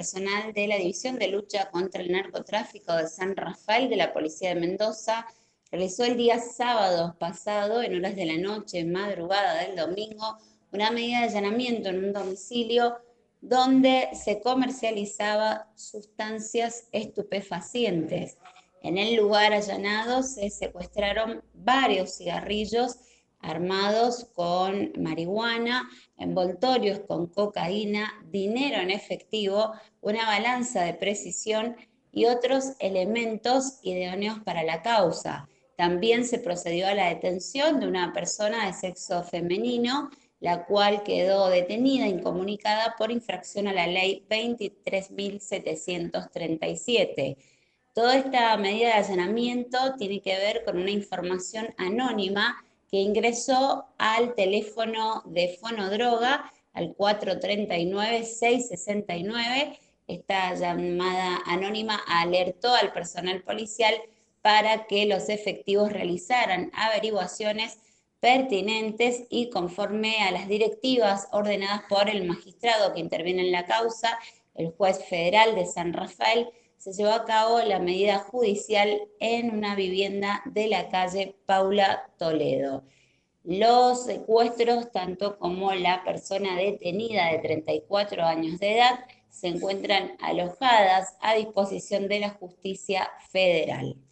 personal de la División de Lucha contra el Narcotráfico de San Rafael de la Policía de Mendoza realizó el día sábado pasado, en horas de la noche, madrugada del domingo, una medida de allanamiento en un domicilio donde se comercializaba sustancias estupefacientes. En el lugar allanado se secuestraron varios cigarrillos armados con marihuana, envoltorios con cocaína, dinero en efectivo, una balanza de precisión y otros elementos idóneos para la causa. También se procedió a la detención de una persona de sexo femenino, la cual quedó detenida, incomunicada por infracción a la ley 23.737. Toda esta medida de allanamiento tiene que ver con una información anónima que ingresó al teléfono de Fonodroga, al 439-669. Esta llamada anónima alertó al personal policial para que los efectivos realizaran averiguaciones pertinentes y conforme a las directivas ordenadas por el magistrado que interviene en la causa, el juez federal de San Rafael, se llevó a cabo la medida judicial en una vivienda de la calle Paula Toledo. Los secuestros, tanto como la persona detenida de 34 años de edad, se encuentran alojadas a disposición de la justicia federal.